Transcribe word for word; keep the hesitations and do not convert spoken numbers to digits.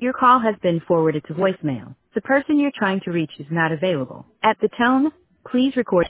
Your call has been forwarded to voicemail. The person you're trying to reach is not available. At the tone, please record.